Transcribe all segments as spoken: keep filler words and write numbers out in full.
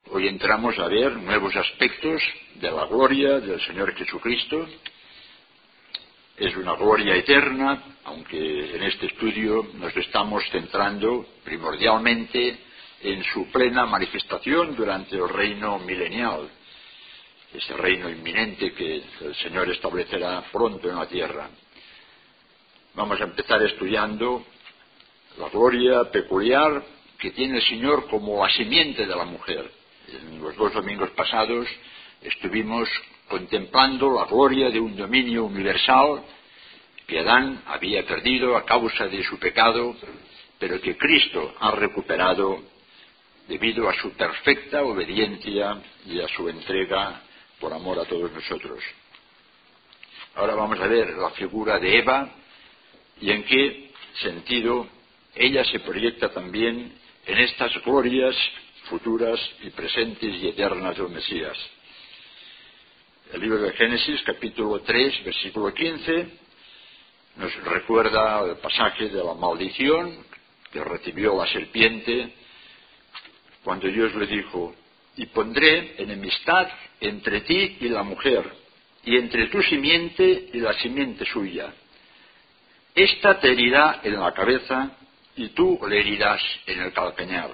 Hoy entramos a ver nuevos aspectos de la gloria del Señor Jesucristo. Es una gloria eterna, aunque en este estudio nos estamos centrando primordialmente en su plena manifestación durante el reino milenial, ese reino inminente que el Señor establecerá pronto en la tierra. Vamos a empezar estudiando la gloria peculiar que tiene el Señor como la simiente de la mujer. En los dos domingos pasados estuvimos contemplando la gloria de un dominio universal que Adán había perdido a causa de su pecado, pero que Cristo ha recuperado debido a su perfecta obediencia y a su entrega por amor a todos nosotros. Ahora vamos a ver la figura de Eva y en qué sentido ella se proyecta también en estas glorias futuras y presentes y eternas del Mesías. El libro de Génesis, capítulo tres, versículo quince, nos recuerda el pasaje de la maldición que recibió la serpiente cuando Dios le dijo: y pondré enemistad entre ti y la mujer, y entre tu simiente y la simiente suya. Esta te herirá en la cabeza, y tú le herirás en el calcañar.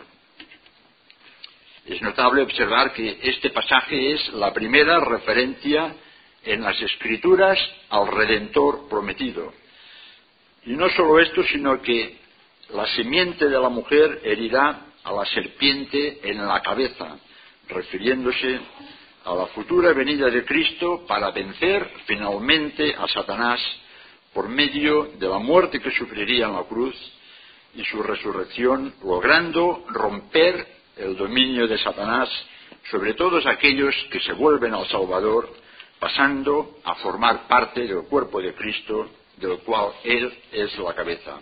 Es notable observar que este pasaje es la primera referencia en las Escrituras al Redentor prometido. Y no solo esto, sino que la simiente de la mujer herirá a la serpiente en la cabeza, refiriéndose a la futura venida de Cristo para vencer finalmente a Satanás por medio de la muerte que sufriría en la cruz y su resurrección, logrando romper el dominio de Satanás sobre todos aquellos que se vuelven al Salvador, pasando a formar parte del cuerpo de Cristo, del cual Él es la cabeza.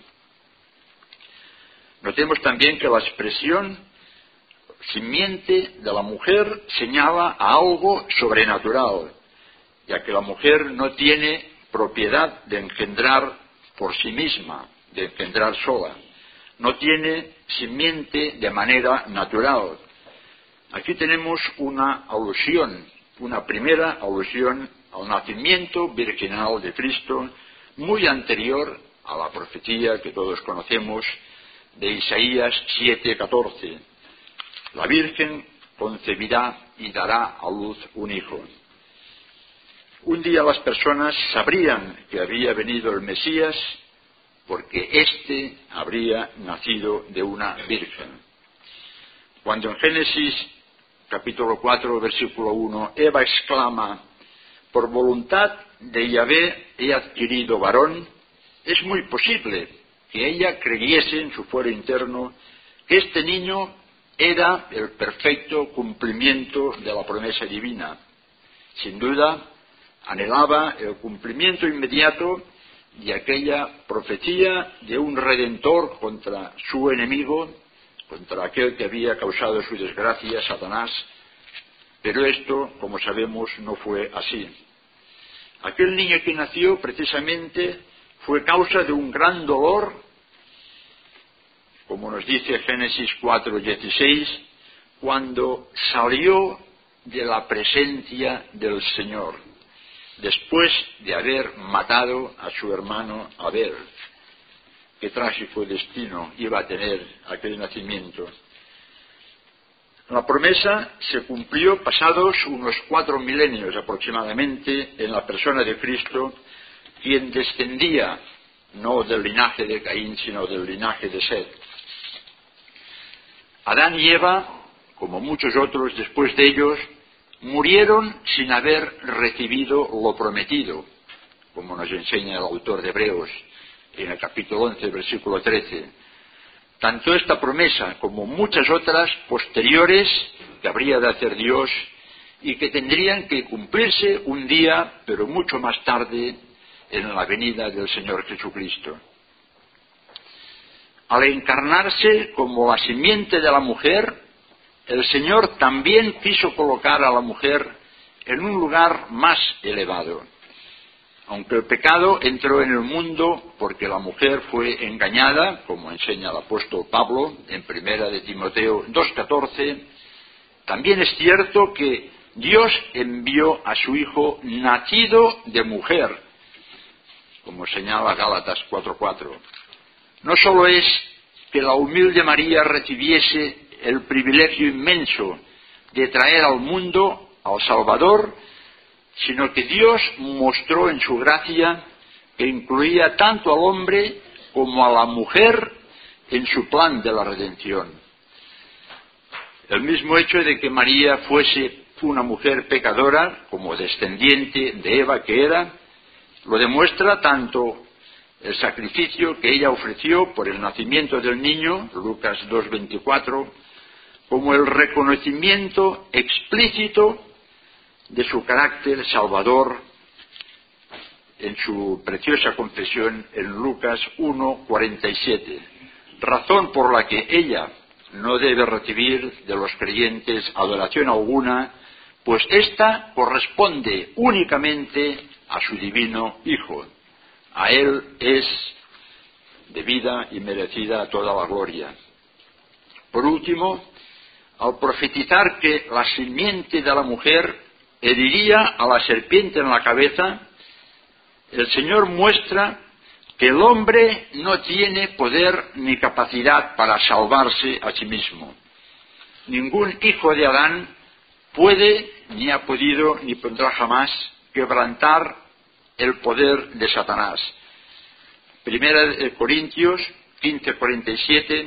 Notemos también que la expresión simiente de la mujer señala a algo sobrenatural, ya que la mujer no tiene propiedad de engendrar por sí misma, de engendrar sola. No tiene simiente de manera natural. Aquí tenemos una alusión, una primera alusión al nacimiento virginal de Cristo, muy anterior a la profecía que todos conocemos de Isaías siete catorce. La Virgen concebirá y dará a luz un hijo. Un día las personas sabrían que había venido el Mesías porque éste habría nacido de una virgen. Cuando en Génesis capítulo cuatro, versículo uno, Eva exclama: por voluntad de Yahvé he adquirido varón, es muy posible que ella creyese en su fuero interno que este niño era el perfecto cumplimiento de la promesa divina. Sin duda, anhelaba el cumplimiento inmediato de aquella profecía de un redentor contra su enemigo, contra aquel que había causado su desgracia, Satanás, pero esto, como sabemos, no fue así. Aquel niño que nació precisamente fue causa de un gran dolor, como nos dice Génesis cuatro dieciséis, cuando salió de la presencia del Señor, después de haber matado a su hermano Abel. Qué trágico destino iba a tener aquel nacimiento. La promesa se cumplió pasados unos cuatro milenios aproximadamente en la persona de Cristo, quien descendía no del linaje de Caín, sino del linaje de Set. Adán y Eva, como muchos otros después de ellos, murieron sin haber recibido lo prometido, como nos enseña el autor de Hebreos en el capítulo once, versículo trece. Tanto esta promesa como muchas otras posteriores que habría de hacer Dios y que tendrían que cumplirse un día, pero mucho más tarde, en la venida del Señor Jesucristo. Al encarnarse como la simiente de la mujer, el Señor también quiso colocar a la mujer en un lugar más elevado. Aunque el pecado entró en el mundo porque la mujer fue engañada, como enseña el apóstol Pablo en primera de Timoteo dos catorce, También es cierto que Dios envió a su Hijo nacido de mujer, como señala Gálatas cuatro cuatro. No solo es que la humilde María recibiese el privilegio inmenso de traer al mundo al Salvador, sino que Dios mostró en su gracia que incluía tanto al hombre como a la mujer en su plan de la redención. El mismo hecho de que María fuese una mujer pecadora, como descendiente de Eva que era, lo demuestra tanto el sacrificio que ella ofreció por el nacimiento del niño, Lucas dos veinticuatro, como el reconocimiento explícito de su carácter salvador en su preciosa confesión en Lucas uno cuarenta y siete, razón por la que ella no debe recibir de los creyentes adoración alguna, pues ésta corresponde únicamente a su divino Hijo. A él es debida y merecida toda la gloria. Por último, al profetizar que la simiente de la mujer heriría a la serpiente en la cabeza, el Señor muestra que el hombre no tiene poder ni capacidad para salvarse a sí mismo. Ningún hijo de Adán puede, ni ha podido, ni podrá jamás quebrantar el poder de Satanás. Primera de Corintios quince cuarenta y siete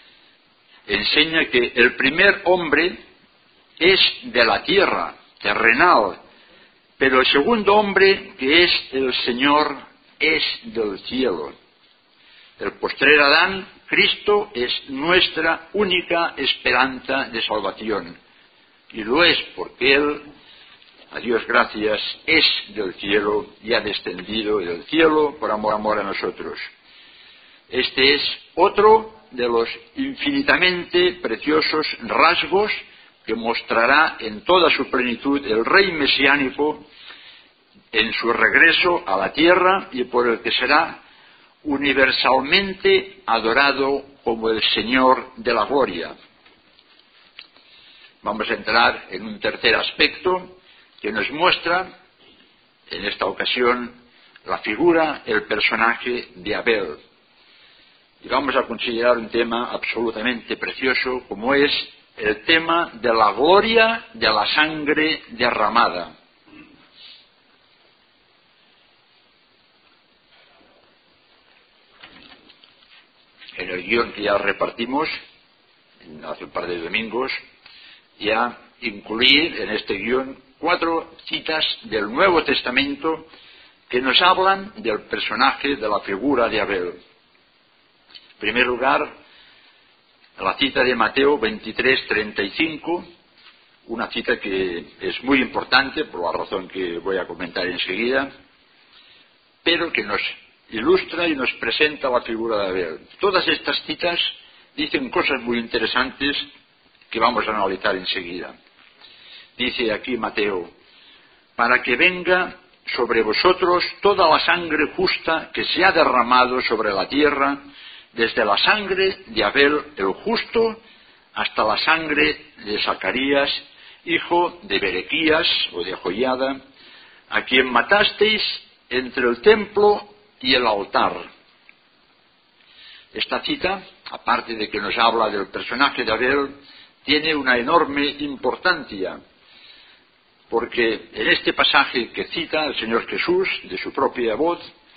enseña que el primer hombre es de la tierra, terrenal, pero el segundo hombre, que es el Señor, es del cielo. El postrer Adán, Cristo, es nuestra única esperanza de salvación. Y lo es porque Él, a Dios gracias, es del cielo y ha descendido del cielo por amor, amor a nosotros. Este es otro de los infinitamente preciosos rasgos que mostrará en toda su plenitud el Rey mesiánico en su regreso a la tierra y por el que será universalmente adorado como el Señor de la gloria. Vamos a entrar en un tercer aspecto que nos muestra, en esta ocasión, la figura, el personaje de Abel. Y vamos a considerar un tema absolutamente precioso, como es el tema de la gloria de la sangre derramada. En el guión que ya repartimos, hace un par de domingos, ya incluí en este guión cuatro citas del Nuevo Testamento que nos hablan del personaje, de la figura de Abel. En primer lugar, la cita de Mateo veintitrés treinta y cinco, una cita que es muy importante por la razón que voy a comentar enseguida, pero que nos ilustra y nos presenta la figura de Abel. Todas estas citas dicen cosas muy interesantes que vamos a analizar enseguida. Dice aquí Mateo: para que venga sobre vosotros toda la sangre justa que se ha derramado sobre la tierra, desde la sangre de Abel el justo hasta la sangre de Zacarías, hijo de Berequías o de Joiada, a quien matasteis entre el templo y el altar. Esta cita, aparte de que nos habla del personaje de Abel, tiene una enorme importancia, porque en este pasaje que cita el Señor Jesús, de su propia voz,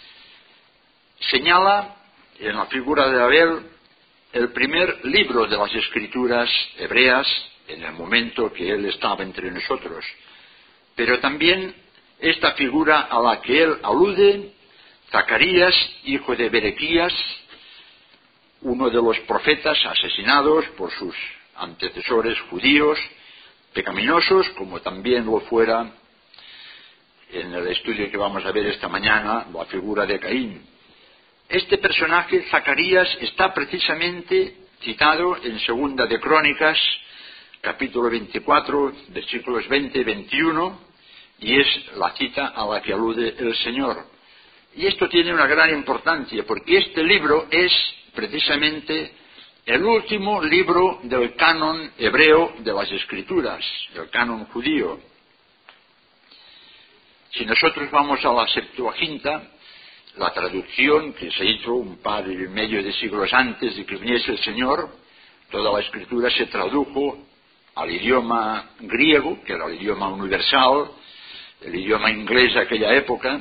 señala en la figura de Abel el primer libro de las Escrituras hebreas en el momento que él estaba entre nosotros. Pero también esta figura a la que él alude, Zacarías, hijo de Berequías, uno de los profetas asesinados por sus antecesores judíos, pecaminosos, como también lo fuera en el estudio que vamos a ver esta mañana, la figura de Caín. Este personaje, Zacarías, está precisamente citado en Segunda de Crónicas, capítulo veinticuatro, versículos veinte y veintiuno, y es la cita a la que alude el Señor. Y esto tiene una gran importancia, porque este libro es precisamente el último libro del canon hebreo de las Escrituras, el canon judío. Si nosotros vamos a la Septuaginta, la traducción que se hizo un par y medio de siglos antes de que viniese el Señor, toda la Escritura se tradujo al idioma griego, que era el idioma universal, el idioma inglés de aquella época.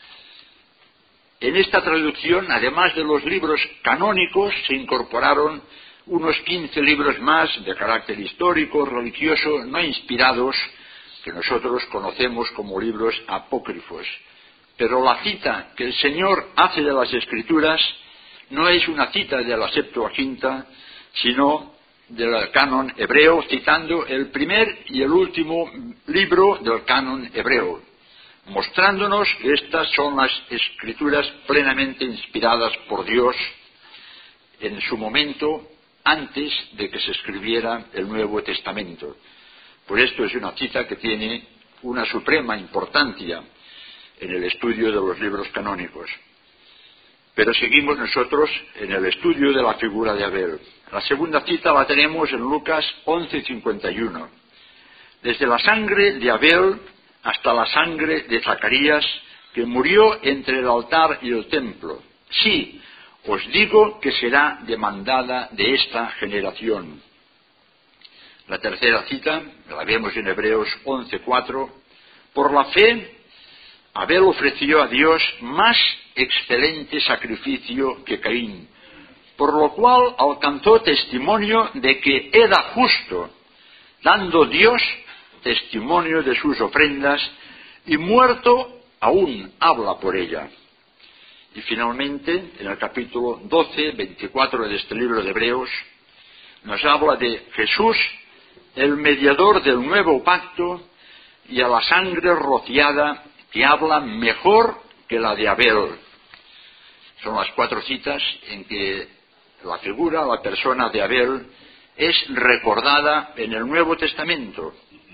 En esta traducción, además de los libros canónicos, se incorporaron unos quince libros más de carácter histórico, religioso, no inspirados, que nosotros conocemos como libros apócrifos. Pero la cita que el Señor hace de las Escrituras no es una cita de la Septuaginta, sino del canon hebreo, citando el primer y el último libro del canon hebreo, mostrándonos que estas son las Escrituras plenamente inspiradas por Dios en su momento antes de que se escribiera el Nuevo Testamento. Por esto es una cita que tiene una suprema importancia en el estudio de los libros canónicos. Pero seguimos nosotros en el estudio de la figura de Abel. La segunda cita la tenemos en Lucas once cincuenta y uno. Desde la sangre de Abel hasta la sangre de Zacarías, que murió entre el altar y el templo. Sí, os digo que será demandada de esta generación. La tercera cita, la vemos en Hebreos once cuatro. Por la fe, Abel ofreció a Dios más excelente sacrificio que Caín, por lo cual alcanzó testimonio de que era justo, dando Dios testimonio de sus ofrendas, y muerto aún habla por ella. Y finalmente, en el capítulo doce, veinticuatro de este libro de Hebreos, nos habla de Jesús, el mediador del nuevo pacto, y a la sangre rociada, que habla mejor que la de Abel. Son las cuatro citas en que la figura, la persona de Abel, es recordada en el Nuevo Testamento.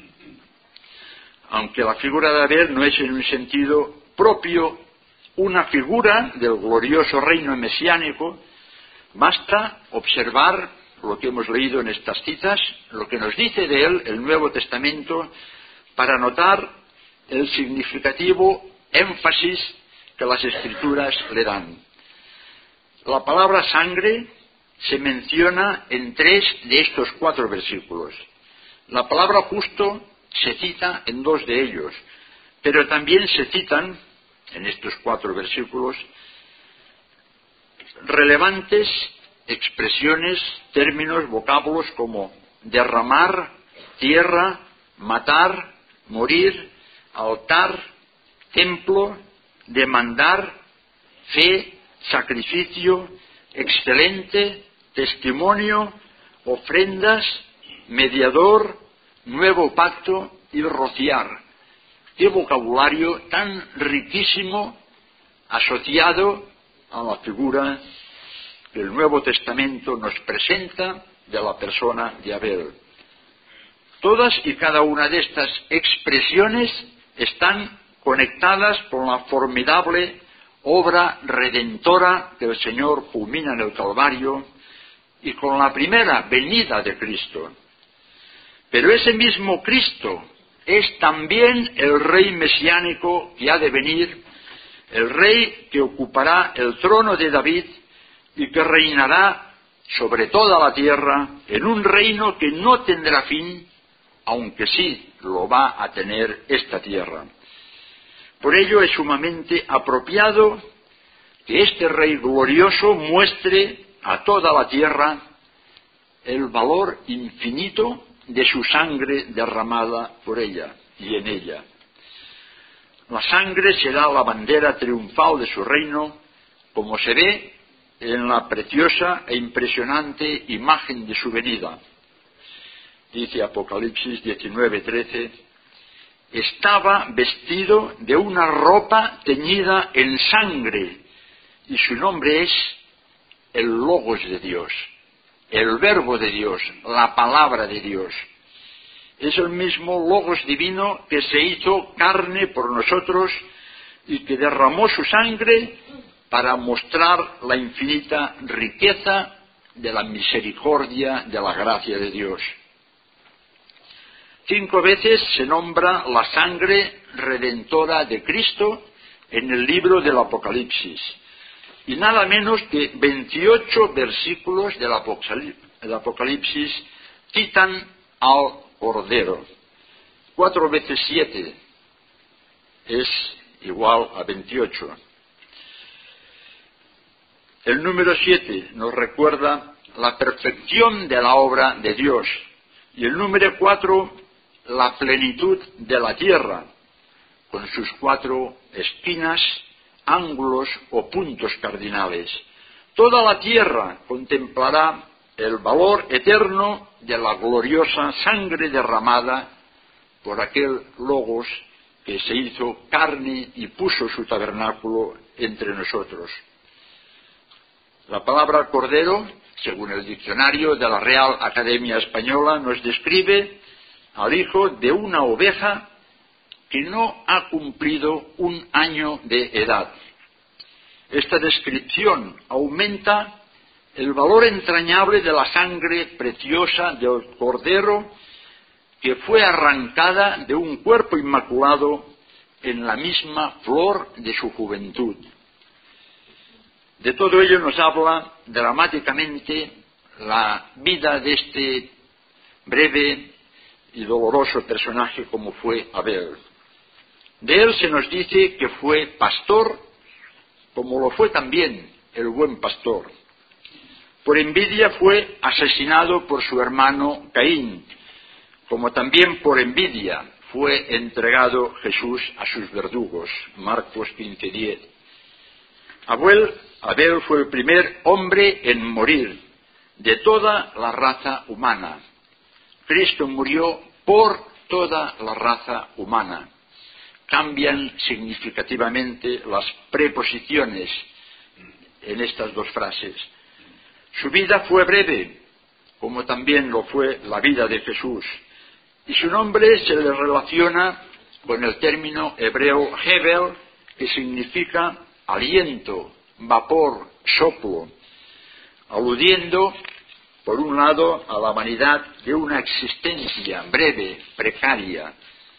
Aunque la figura de Abel no es en un sentido propio una figura del glorioso reino mesiánico, basta observar lo que hemos leído en estas citas, lo que nos dice de él el Nuevo Testamento, para notar el significativo énfasis que las Escrituras le dan. La palabra sangre se menciona en tres de estos cuatro versículos. La palabra justo se cita en dos de ellos, pero también se citan en estos cuatro versículos relevantes expresiones, términos, vocablos como derramar, tierra, matar, morir, altar, templo, demandar, fe, sacrificio, excelente, testimonio, ofrendas, mediador, nuevo pacto y rociar. Qué vocabulario tan riquísimo asociado a la figura que el Nuevo Testamento nos presenta de la persona de Abel. Todas y cada una de estas expresiones están conectadas con la formidable obra redentora que el Señor culmina en el Calvario y con la primera venida de Cristo. Pero ese mismo Cristo es también el Rey mesiánico que ha de venir, el Rey que ocupará el trono de David y que reinará sobre toda la tierra en un reino que no tendrá fin, aunque sí lo va a tener esta tierra. Por ello es sumamente apropiado que este Rey glorioso muestre a toda la tierra el valor infinito de su sangre derramada por ella y en ella. La sangre será la bandera triunfal de su reino, como se ve en la preciosa e impresionante imagen de su venida. Dice Apocalipsis diecinueve trece, estaba vestido de una ropa teñida en sangre, y su nombre es el Logos de Dios, el Verbo de Dios, la Palabra de Dios. Es el mismo Logos divino que se hizo carne por nosotros y que derramó su sangre para mostrar la infinita riqueza de la misericordia, de la gracia de Dios. Cinco veces se nombra la sangre redentora de Cristo en el libro del Apocalipsis, y nada menos que veintiocho versículos del Apocalipsis citan al Cordero. Cuatro veces siete es igual a veintiocho. El número siete nos recuerda la perfección de la obra de Dios, y el número cuatro la plenitud de la tierra, con sus cuatro esquinas, ángulos o puntos cardinales. Toda la tierra contemplará el valor eterno de la gloriosa sangre derramada por aquel Logos que se hizo carne y puso su tabernáculo entre nosotros. La palabra Cordero, según el diccionario de la Real Academia Española, nos describe al hijo de una oveja que no ha cumplido un año de edad. Esta descripción aumenta el valor entrañable de la sangre preciosa del Cordero que fue arrancada de un cuerpo inmaculado en la misma flor de su juventud. De todo ello nos habla dramáticamente la vida de este breve y doloroso personaje como fue Abel. De él se nos dice que fue pastor, como lo fue también el buen pastor. Por envidia fue asesinado por su hermano Caín, como también por envidia fue entregado Jesús a sus verdugos. Marcos quince diez. Abel, Abel fue el primer hombre en morir de toda la raza humana. Cristo murió por toda la raza humana. Cambian significativamente las preposiciones en estas dos frases. Su vida fue breve, como también lo fue la vida de Jesús, y su nombre se le relaciona con el término hebreo Hebel, que significa aliento, vapor, soplo, aludiendo, por un lado, a la vanidad de una existencia breve, precaria.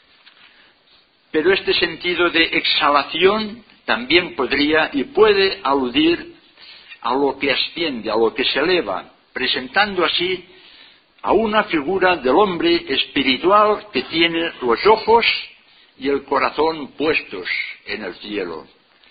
Pero este sentido de exhalación también podría y puede aludir a lo que asciende, a lo que se eleva, presentando así a una figura del hombre espiritual que tiene los ojos y el corazón puestos en el cielo.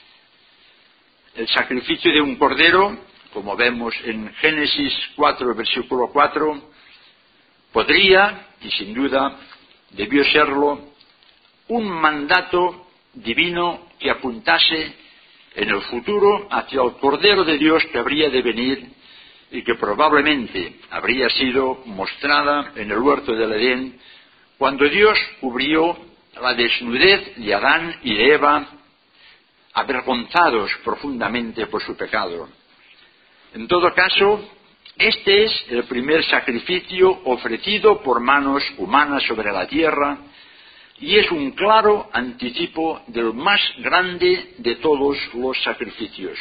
El sacrificio de un cordero, como vemos en Génesis cuatro, versículo cuatro, podría, y sin duda debió serlo, un mandato divino que apuntase en el futuro hacia el Cordero de Dios que habría de venir y que probablemente habría sido mostrada en el huerto del Edén cuando Dios cubrió la desnudez de Adán y de Eva, avergonzados profundamente por su pecado. En todo caso, este es el primer sacrificio ofrecido por manos humanas sobre la tierra y es un claro anticipo del más grande de todos los sacrificios.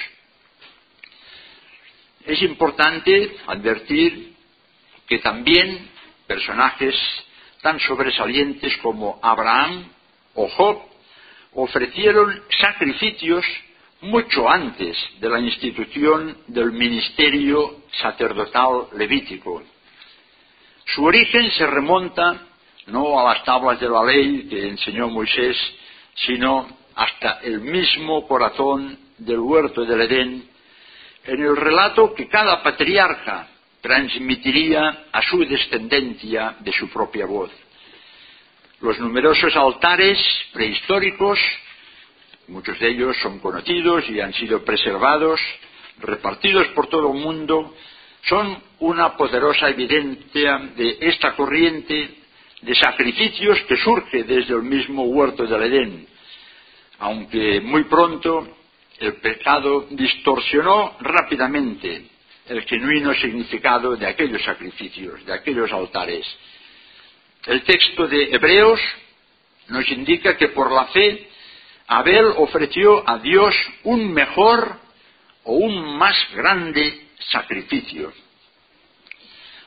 Es importante advertir que también personajes tan sobresalientes como Abraham o Job ofrecieron sacrificios mucho antes de la institución del ministerio sacerdotal levítico. Su origen se remonta no a las tablas de la ley que enseñó Moisés, sino hasta el mismo corazón del huerto del Edén, en el relato que cada patriarca transmitiría a su descendencia de su propia voz. Los numerosos altares prehistóricos, muchos de ellos son conocidos y han sido preservados, repartidos por todo el mundo, son una poderosa evidencia de esta corriente de sacrificios que surge desde el mismo huerto del Edén, aunque muy pronto el pecado distorsionó rápidamente el genuino significado de aquellos sacrificios, de aquellos altares. El texto de Hebreos nos indica que por la fe Abel ofreció a Dios un mejor o un más grande sacrificio.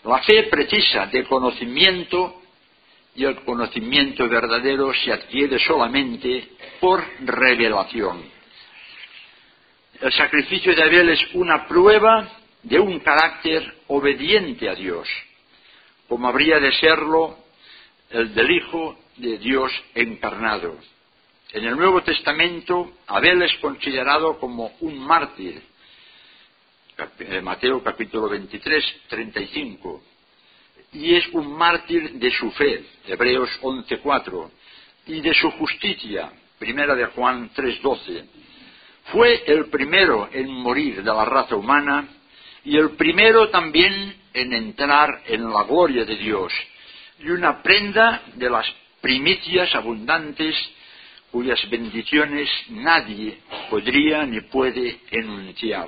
La fe precisa de conocimiento y el conocimiento verdadero se adquiere solamente por revelación. El sacrificio de Abel es una prueba de un carácter obediente a Dios, como habría de serlo el del Hijo de Dios encarnado. En el Nuevo Testamento, Abel es considerado como un mártir. Mateo capítulo veintitrés, treinta y cinco. Y es un mártir de su fe, Hebreos once, cuatro, y de su justicia, primera de Juan tres, doce. Fue el primero en morir de la raza humana y el primero también en entrar en la gloria de Dios, y una prenda de las primicias abundantes cuyas bendiciones nadie podría ni puede enunciar.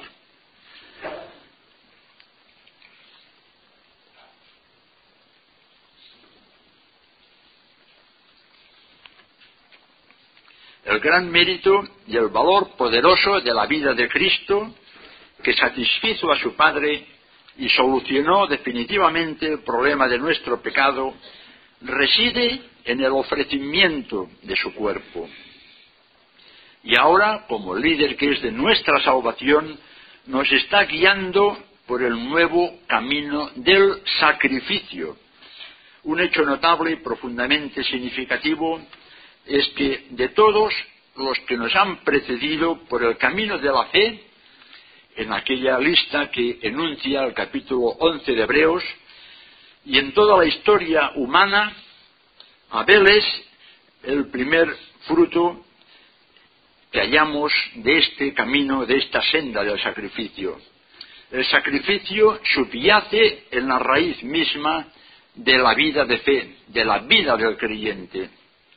El gran mérito y el valor poderoso de la vida de Cristo, que satisfizo a su Padre y solucionó definitivamente el problema de nuestro pecado, reside en el ofrecimiento de su cuerpo. Y ahora, como líder que es de nuestra salvación, nos está guiando por el nuevo camino del sacrificio. Un hecho notable y profundamente significativo es que de todos los que nos han precedido por el camino de la fe, en aquella lista que enuncia el capítulo once de Hebreos, y en toda la historia humana, Abel es el primer fruto que hallamos de este camino, de esta senda del sacrificio. El sacrificio subyace en la raíz misma de la vida de fe, de la vida del creyente.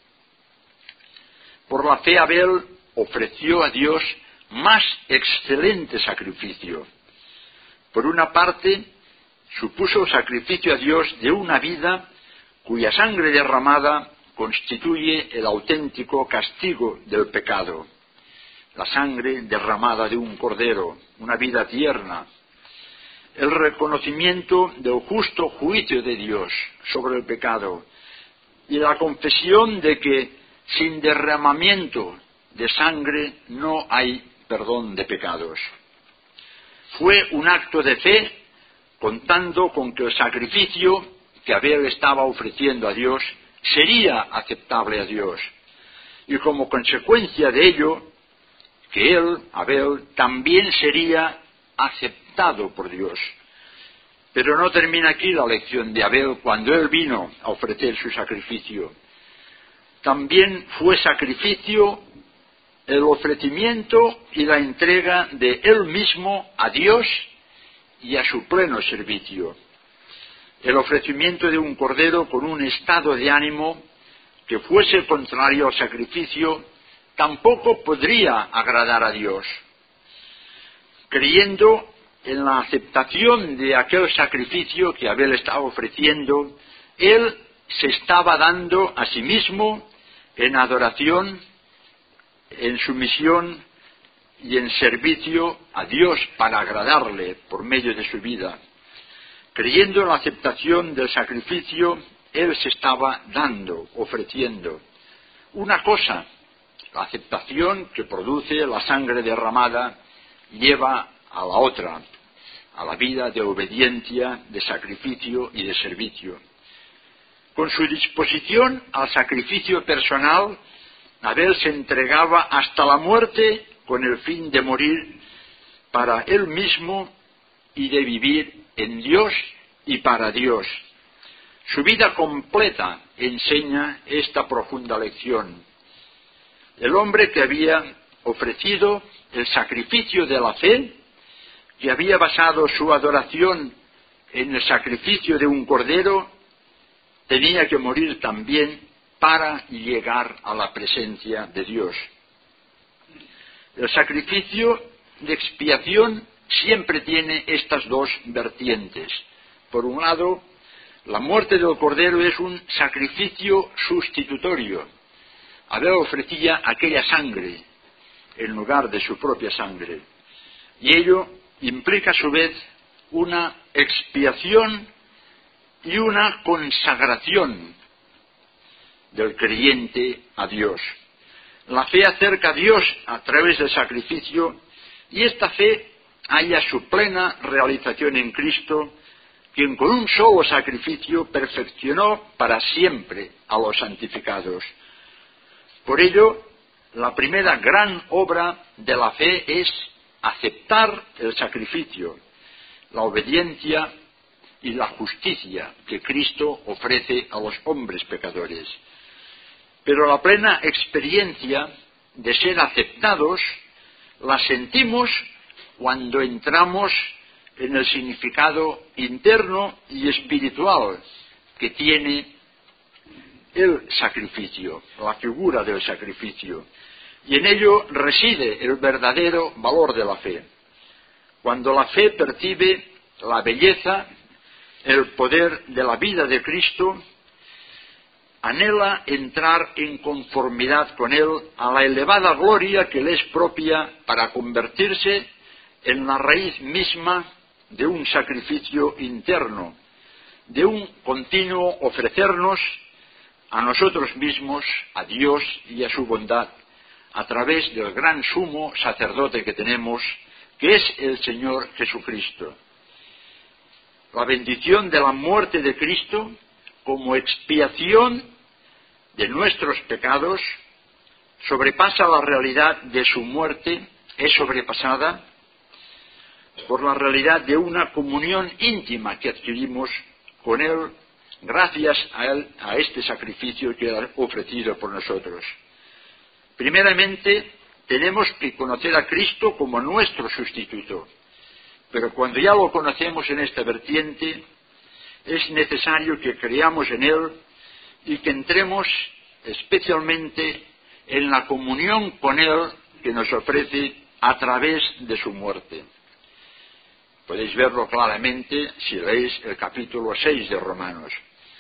Por la fe Abel ofreció a Dios más excelente sacrificio. Por una parte, supuso sacrificio a Dios de una vida cuya sangre derramada constituye el auténtico castigo del pecado. La sangre derramada de un cordero, una vida tierna. El reconocimiento del justo juicio de Dios sobre el pecado y la confesión de que sin derramamiento de sangre no hay perdón de pecados. Fue un acto de fe, contando con que el sacrificio que Abel estaba ofreciendo a Dios sería aceptable a Dios, y como consecuencia de ello, que él, Abel, también sería aceptado por Dios. Pero no termina aquí la lección de Abel cuando él vino a ofrecer su sacrificio. También fue sacrificio el ofrecimiento y la entrega de él mismo a Dios y a su pleno servicio. El ofrecimiento de un cordero con un estado de ánimo que fuese contrario al sacrificio tampoco podría agradar a Dios. Creyendo en la aceptación de aquel sacrificio que Abel estaba ofreciendo, él se estaba dando a sí mismo en adoración, en sumisión y en servicio a Dios para agradarle por medio de su vida. Creyendo en la aceptación del sacrificio, él se estaba dando, ofreciendo. Una cosa, la aceptación que produce la sangre derramada, lleva a la otra, a la vida de obediencia, de sacrificio y de servicio. Con su disposición al sacrificio personal, Abel se entregaba hasta la muerte con el fin de morir para él mismo y de vivir en Dios y para Dios. Su vida completa enseña esta profunda lección. El hombre que había ofrecido el sacrificio de la fe, que había basado su adoración en el sacrificio de un cordero, tenía que morir también para llegar a la presencia de Dios. El sacrificio de expiación siempre tiene estas dos vertientes. Por un lado, la muerte del cordero es un sacrificio sustitutorio. Abel ofrecía aquella sangre en lugar de su propia sangre. Y ello implica a su vez una expiación y una consagración del creyente a Dios. La fe acerca a Dios a través del sacrificio, y esta fe halla su plena realización en Cristo, quien con un solo sacrificio perfeccionó para siempre a los santificados. Por ello, la primera gran obra de la fe es aceptar el sacrificio, la obediencia y la justicia que Cristo ofrece a los hombres pecadores. Pero la plena experiencia de ser aceptados la sentimos cuando entramos en el significado interno y espiritual que tiene el sacrificio, la figura del sacrificio, y en ello reside el verdadero valor de la fe. Cuando la fe percibe la belleza, el poder de la vida de Cristo, anhela entrar en conformidad con Él a la elevada gloria que le es propia para convertirse en la raíz misma de un sacrificio interno, de un continuo ofrecernos a nosotros mismos, a Dios y a su bondad, a través del gran sumo sacerdote que tenemos, que es el Señor Jesucristo. La bendición de la muerte de Cristo como expiación de nuestros pecados sobrepasa la realidad de su muerte, es sobrepasada por la realidad de una comunión íntima que adquirimos con Él gracias a Él, a este sacrificio que ha ofrecido por nosotros. Primeramente, tenemos que conocer a Cristo como nuestro sustituto, pero cuando ya lo conocemos en esta vertiente, es necesario que creamos en Él y que entremos especialmente en la comunión con Él que nos ofrece a través de su muerte. Podéis verlo claramente si leéis el capítulo seis de Romanos.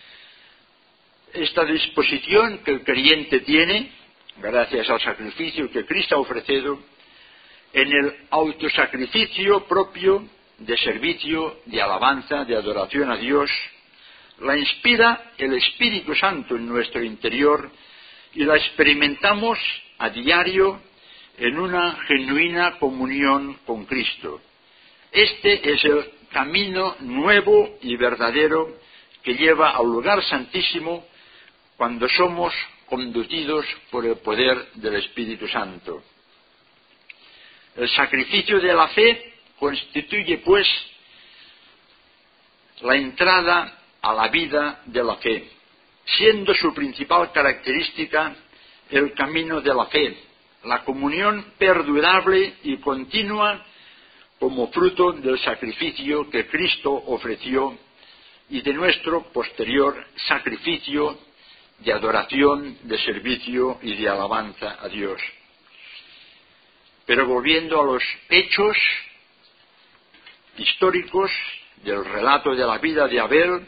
Esta disposición que el creyente tiene, gracias al sacrificio que Cristo ha ofrecido, en el autosacrificio propio de servicio, de alabanza, de adoración a Dios, la inspira el Espíritu Santo en nuestro interior y la experimentamos a diario en una genuina comunión con Cristo. Este es el camino nuevo y verdadero que lleva al lugar santísimo cuando somos conducidos por el poder del Espíritu Santo. El sacrificio de la fe constituye, pues, la entrada a la vida de la fe, siendo su principal característica el camino de la fe, la comunión perdurable y continua como fruto del sacrificio que Cristo ofreció y de nuestro posterior sacrificio de adoración, de servicio y de alabanza a Dios. Pero volviendo a los hechos históricos del relato de la vida de Abel,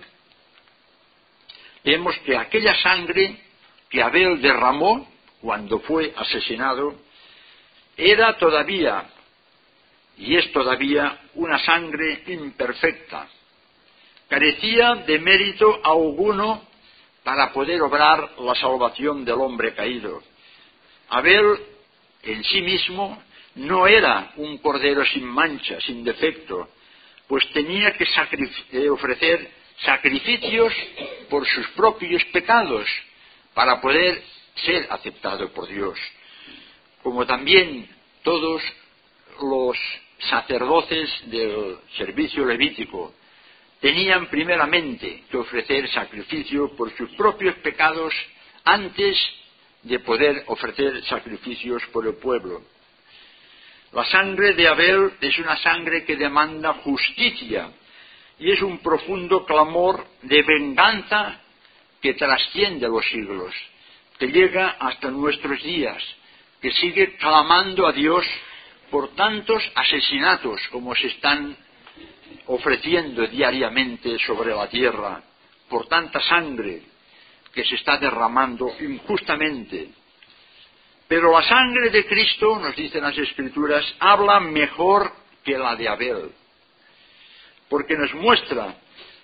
vemos que aquella sangre que Abel derramó cuando fue asesinado era todavía, y es todavía, una sangre imperfecta. Carecía de mérito alguno para poder obrar la salvación del hombre caído. Abel en sí mismo no era un cordero sin mancha, sin defecto, pues tenía que sacrific- ofrecer sacrificios por sus propios pecados para poder ser aceptado por Dios. Como también todos los sacerdotes del servicio levítico tenían primeramente que ofrecer sacrificio por sus propios pecados antes de poder ofrecer sacrificios por el pueblo. La sangre de Abel es una sangre que demanda justicia y es un profundo clamor de venganza que trasciende los siglos, que llega hasta nuestros días, que sigue clamando a Dios por tantos asesinatos como se están ofreciendo diariamente sobre la tierra, por tanta sangre que se está derramando injustamente. Pero la sangre de Cristo, nos dicen las Escrituras, habla mejor que la de Abel, porque nos muestra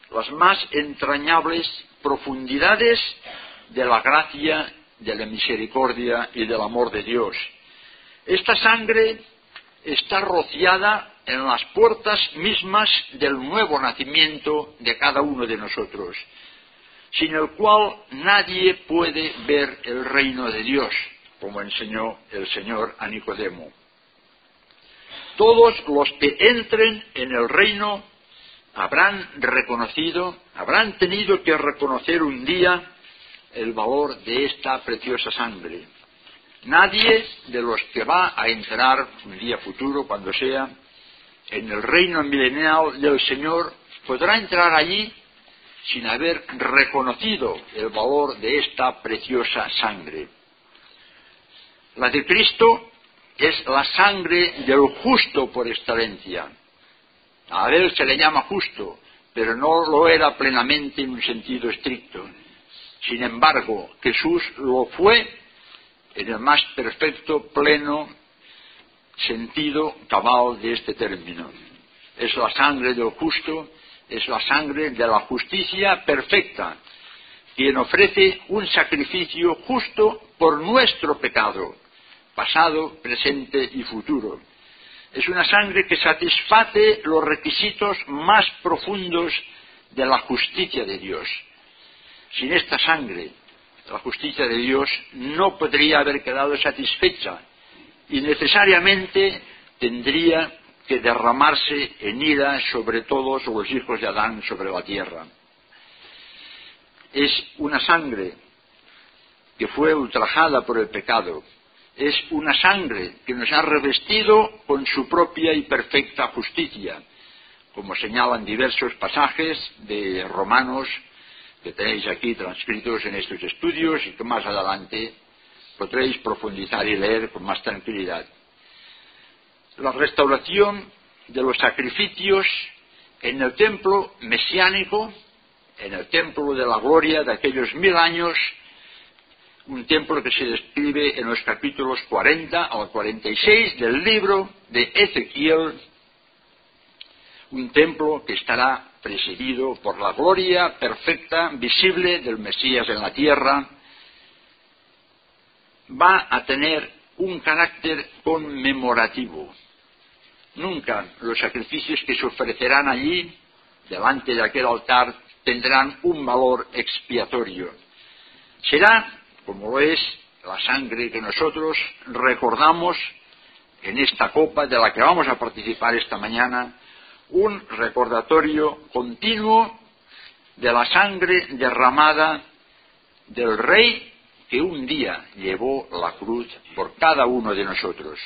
las más entrañables profundidades de la gracia, de la misericordia y del amor de Dios. Esta sangre está rociada en las puertas mismas del nuevo nacimiento de cada uno de nosotros, sin el cual nadie puede ver el reino de Dios, como enseñó el Señor a Nicodemo. Todos los que entren en el reino habrán reconocido, habrán tenido que reconocer un día el valor de esta preciosa sangre. Nadie de los que va a entrar un día futuro, cuando sea, en el reino milenial del Señor, podrá entrar allí sin haber reconocido el valor de esta preciosa sangre. La de Cristo es la sangre del justo por excelencia. A Abel se le llama justo, pero no lo era plenamente en un sentido estricto. Sin embargo, Jesús lo fue en el más perfecto, pleno sentido cabal de este término. Es la sangre del justo, es la sangre de la justicia perfecta, quien ofrece un sacrificio justo por nuestro pecado, pasado, presente y futuro. Es una sangre que satisface los requisitos más profundos de la justicia de Dios. Sin esta sangre, la justicia de Dios no podría haber quedado satisfecha y necesariamente tendría que derramarse en ira sobre todos los hijos de Adán sobre la tierra. Es una sangre que fue ultrajada por el pecado. Es una sangre que nos ha revestido con su propia y perfecta justicia, como señalan diversos pasajes de Romanos que tenéis aquí transcritos en estos estudios y que más adelante podréis profundizar y leer con más tranquilidad. La restauración de los sacrificios en el templo mesiánico, en el templo de la gloria de aquellos mil años, un templo que se describe en los capítulos cuarenta al cuarenta y seis del libro de Ezequiel, un templo que estará presidido por la gloria perfecta, visible del Mesías en la tierra, va a tener un carácter conmemorativo. Nunca los sacrificios que se ofrecerán allí, delante de aquel altar, tendrán un valor expiatorio. Será, como lo es la sangre que nosotros recordamos en esta copa de la que vamos a participar esta mañana, un recordatorio continuo de la sangre derramada del Rey que un día llevó la cruz por cada uno de nosotros.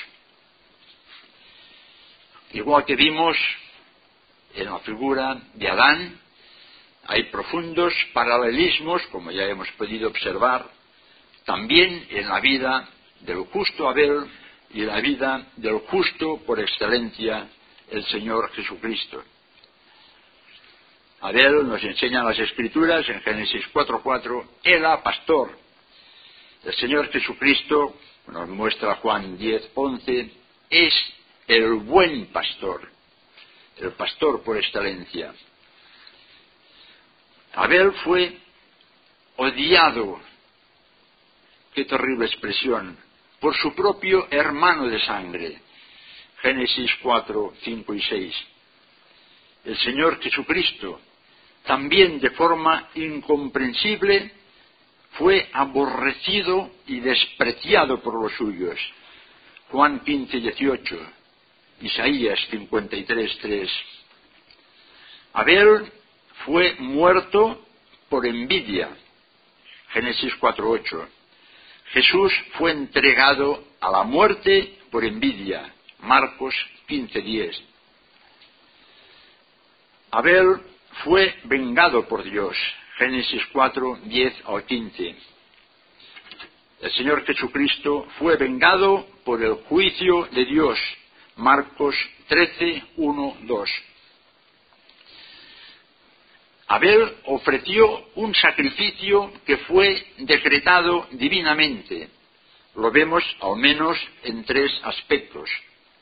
Igual que vimos en la figura de Adán, hay profundos paralelismos, como ya hemos podido observar, también en la vida del justo Abel y la vida del justo por excelencia, el Señor Jesucristo. Abel, nos enseñan las Escrituras en Génesis cuatro cuatro, era pastor. El Señor Jesucristo, nos muestra Juan diez once, es el buen pastor, el pastor por excelencia. Abel fue odiado, qué terrible expresión, por su propio hermano de sangre. Génesis cuatro, cinco y seis. El Señor Jesucristo, también de forma incomprensible, fue aborrecido y despreciado por los suyos. Juan quince, dieciocho, Isaías cincuenta y tres, tres. Abel fue muerto por envidia. Génesis cuatro, ocho. Jesús fue entregado a la muerte por envidia. Marcos quince, diez. Abel fue vengado por Dios. Génesis cuatro, diez al quince. El Señor Jesucristo fue vengado por el juicio de Dios. Marcos trece, uno, dos. Abel ofreció un sacrificio que fue decretado divinamente. Lo vemos al menos en tres aspectos.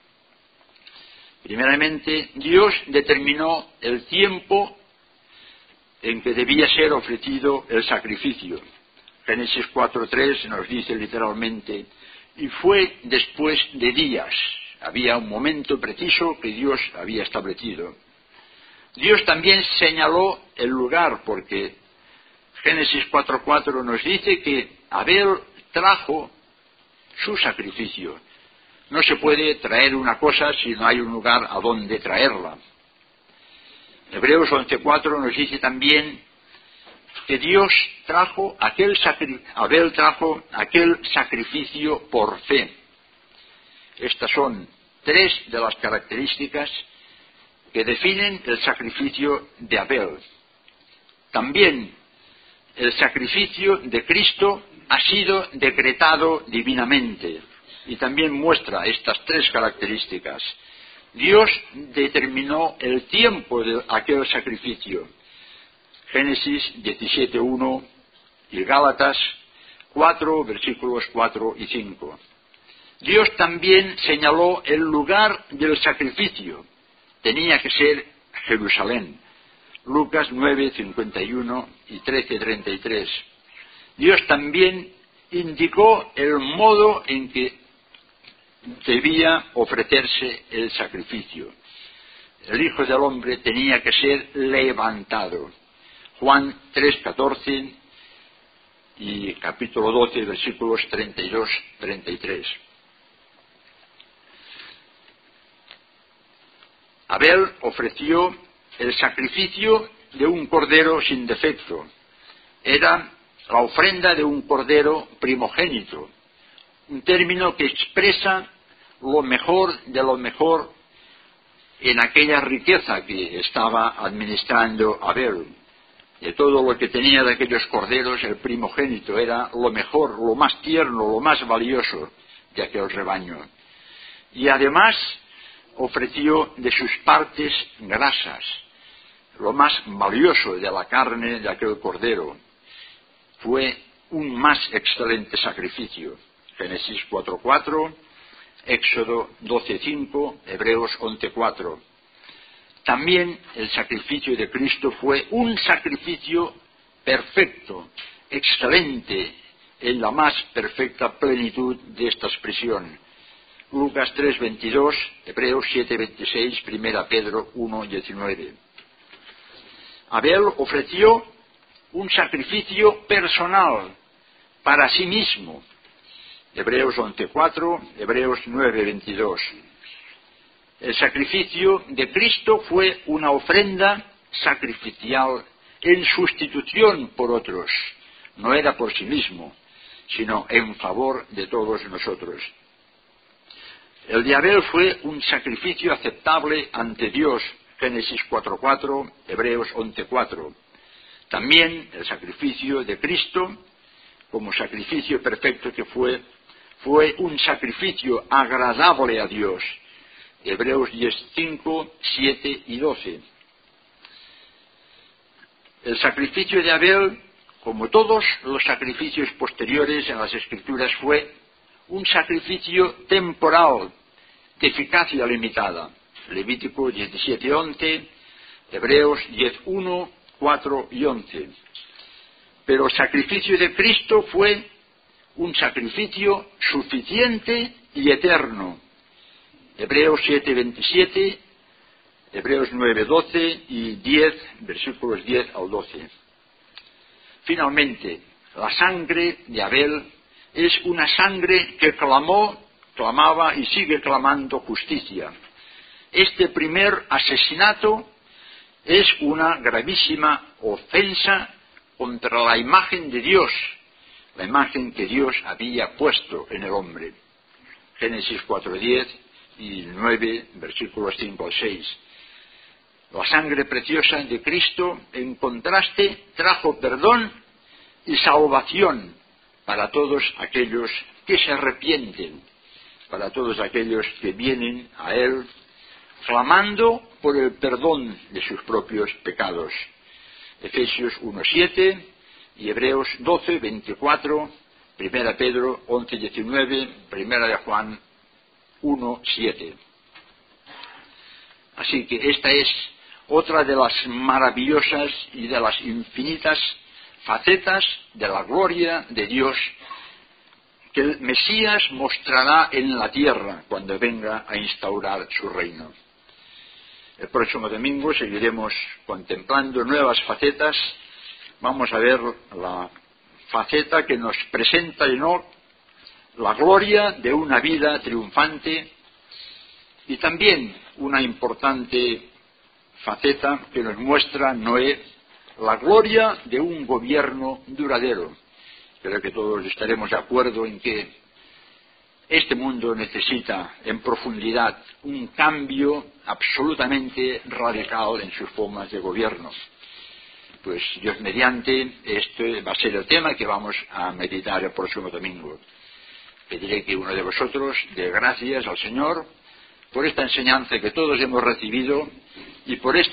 Primeramente, Dios determinó el tiempo en que debía ser ofrecido el sacrificio. Génesis cuatro tres nos dice literalmente: y fue después de días. Había un momento preciso que Dios había establecido. Dios también señaló el lugar, porque Génesis cuatro cuatro nos dice que Abel trajo su sacrificio. No se puede traer una cosa si no hay un lugar a donde traerla. Hebreos once cuatro nos dice también que Dios trajo aquel sacri- Abel trajo aquel sacrificio por fe. Estas son tres de las características que definen el sacrificio de Abel. También el sacrificio de Cristo ha sido decretado divinamente y también muestra estas tres características. Dios determinó el tiempo de aquel sacrificio. Génesis diecisiete uno y Gálatas cuatro, versículos cuatro y cinco. Dios también señaló el lugar del sacrificio. Tenía que ser Jerusalén. Lucas nueve, cincuenta y uno y trece, treinta y tres. Dios también indicó el modo en que debía ofrecerse el sacrificio. El Hijo del Hombre tenía que ser levantado. Juan tres, catorce y capítulo doce, versículos treinta y dos, treinta y tres. Abel ofreció el sacrificio de un cordero sin defecto. Era la ofrenda de un cordero primogénito, un término que expresa lo mejor de lo mejor en aquella riqueza que estaba administrando Abel. De todo lo que tenía de aquellos corderos, el primogénito era lo mejor, lo más tierno, lo más valioso de aquel rebaño. Y además ofreció de sus partes grasas, lo más valioso de la carne de aquel cordero. Fue un más excelente sacrificio. Génesis cuatro cuatro, Éxodo doce cinco, Hebreos once cuatro. También el sacrificio de Cristo fue un sacrificio perfecto, excelente, en la más perfecta plenitud de esta expresión. Lucas tres veintidós, Hebreos siete veintiséis, Primera Pedro uno diecinueve. Abel ofreció un sacrificio personal para sí mismo. Hebreos once cuatro, Hebreos nueve veintidós. El sacrificio de Cristo fue una ofrenda sacrificial en sustitución por otros. No era por sí mismo, sino en favor de todos nosotros. El de Abel fue un sacrificio aceptable ante Dios. Génesis cuatro cuatro, Hebreos once cuatro. También el sacrificio de Cristo, como sacrificio perfecto que fue, fue un sacrificio agradable a Dios. Hebreos diez cinco, siete y doce. El sacrificio de Abel, como todos los sacrificios posteriores en las Escrituras, fue un sacrificio temporal, de eficacia limitada. Levítico diecisiete once, Hebreos diez uno, cuatro y once. Pero el sacrificio de Cristo fue un sacrificio suficiente y eterno. Hebreos siete veintisiete, Hebreos nueve doce y diez, versículos diez al doce. Finalmente, la sangre de Abel es una sangre que clamó, clamaba y sigue clamando justicia. Este primer asesinato es una gravísima ofensa contra la imagen de Dios, la imagen que Dios había puesto en el hombre. Génesis cuatro diez y nueve, versículos cinco al seis. La sangre preciosa de Cristo, en contraste, trajo perdón y salvación para todos aquellos que se arrepienten, para todos aquellos que vienen a Él clamando por el perdón de sus propios pecados. Efesios uno siete y Hebreos doce veinticuatro, Primera Pedro once diecinueve, Primera de Juan uno siete. Así que esta es otra de las maravillosas y de las infinitas facetas de la gloria de Dios que el Mesías mostrará en la tierra cuando venga a instaurar su reino. El próximo domingo seguiremos contemplando nuevas facetas. Vamos a ver la faceta que nos presenta Enoc, la gloria de una vida triunfante, y también una importante faceta que nos muestra Noé, la gloria de un gobierno duradero. Creo que todos estaremos de acuerdo en que este mundo necesita en profundidad un cambio absolutamente radical en sus formas de gobierno. Pues Dios mediante, este va a ser el tema que vamos a meditar el próximo domingo. Pediré que uno de vosotros dé gracias al Señor por esta enseñanza que todos hemos recibido y por esta